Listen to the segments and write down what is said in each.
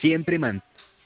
Siempre man.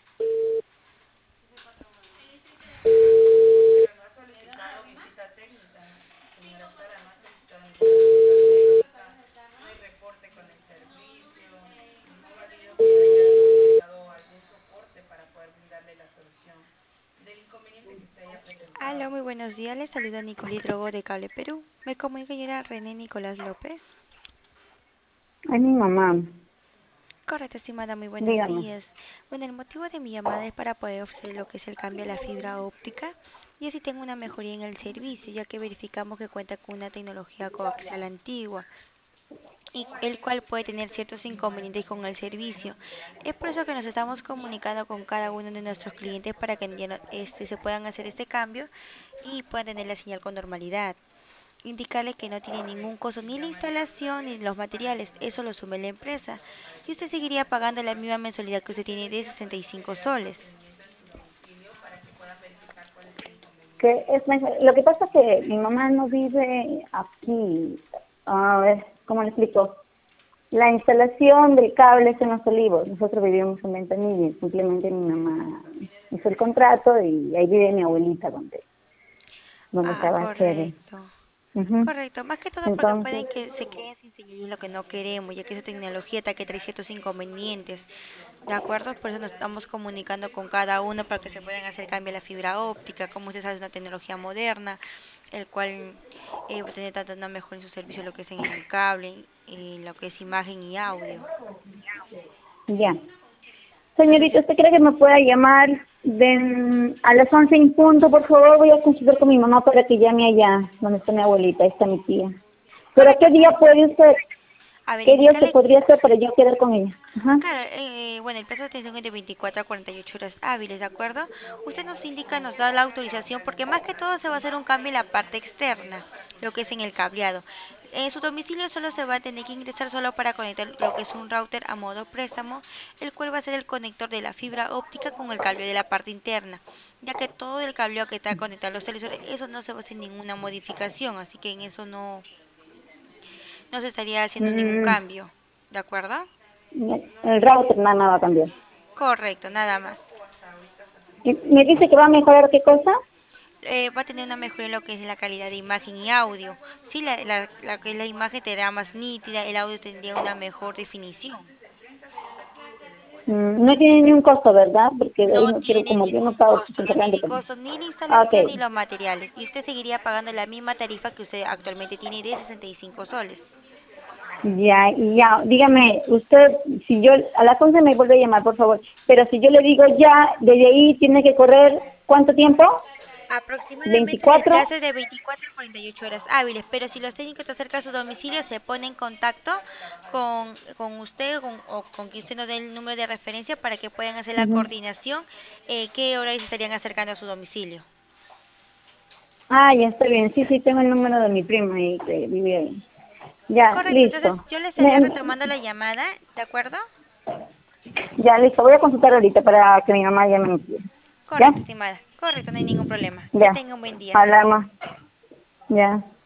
Hola, muy buenos días. Les saluda Nicolí Drogo de Cable Perú. Me comunica señora René Nicolás López. Ay, mi mamá, Correcto, estimada, muy buenos dígame. días. Bueno, el motivo de mi llamada es para poder ofrecer lo que es el cambio a la fibra óptica y así tengo una mejoría en el servicio, ya que verificamos que cuenta con una tecnología coaxial antigua y el cual puede tener ciertos inconvenientes con el servicio. Es por eso que nos estamos comunicando con cada uno de nuestros clientes para que se puedan hacer este cambio y puedan tener la señal con normalidad. Indicarle que no tiene ningún costo ni la instalación ni los materiales, eso lo asume la empresa. Y usted seguiría pagando la misma mensualidad que usted tiene de 65 soles. Lo que pasa es que mi mamá no vive aquí. A ver, ¿cómo le explico? La instalación del cable es en Los Olivos. Nosotros vivimos en Ventanilla y simplemente mi mamá hizo el contrato y ahí vive mi abuelita donde Ah, se va a hacer. correcto. Ujú. Correcto, más que todo porque Entonces, pueden que se queden sin señal y lo que no queremos, ya que esa tecnología está que trae ciertos inconvenientes. ¿De acuerdo? Por eso nos estamos comunicando con cada uno para que se puedan hacer cambio a la fibra óptica. Como usted sabe, es una tecnología moderna, el cual va a tener tanto una mejora en su servicio, lo que es en el cable, lo que es imagen y audio. ya. No sé si Señorita, ¿usted cree que me pueda llamar a las 11 en punto? Por favor, voy a consultar con mi mamá para que llame allá, donde está mi abuelita, ahí está mi tía. ¿Pero correcto, qué día puede usted? a ver, ¿Qué día se indicarle, podría hacer para yo quedar con ella? Ajá. claro, bueno, el plazo de atención es de 24 a 48 horas hábiles, ¿de acuerdo? Usted nos indica, nos da la autorización, porque más que todo se va a hacer un cambio en la parte externa, lo que es en el cableado. En su domicilio solo se va a tener que ingresar solo para conectar lo que es un router a modo préstamo, el cual va a ser el conector de la fibra óptica con el cable de la parte interna, ya que todo el cableo que está conectado a los televisores, eso no se va a hacer ninguna modificación, así que en eso no se estaría haciendo ningún Mm, cambio, ¿de acuerdo? el router nada va a cambiar. Correcto, nada más. ¿Y me dice que va a mejorar qué cosa? Va a tener una mejora en lo que es la calidad de imagen y audio. Sí, que la imagen tendrá más nítida, el audio tendría una mejor definición. No tiene ni un costo, ¿verdad? Porque de ahí No no quiero, tiene como yo no ningún pago costo, no internet. tiene costo ni la Ah, instalación ni ok, los materiales. Y usted seguiría pagando la misma tarifa que usted actualmente tiene de 65 soles. ya, y ya, dígame, usted, si yo, a las 11 me vuelve a llamar, por favor, pero si yo le digo ya, desde ahí tiene que correr, ¿cuánto tiempo? Aproximadamente el 24. plazo es de 24 a 48 horas hábiles, pero si los técnicos se acercan a su domicilio, se pone en contacto con usted o con quien usted nos dé el número de referencia para que puedan hacer la Ujú. coordinación, qué horarios se estarían acercando a su domicilio. Ah, ya está bien, sí, sí, tengo el número de mi prima ahí que vive ahí. Ya, Correcto, entonces listo. yo le estaría Me- retomando la llamada, ¿de acuerdo? ya, listo, voy a consultar ahorita para que mi mamá llame a mi tía. ¿Ya? Correcto, estimada. Correcto, no hay ningún problema. Que Ya, tenga un buen día. Hasta luego. hablamos, ya.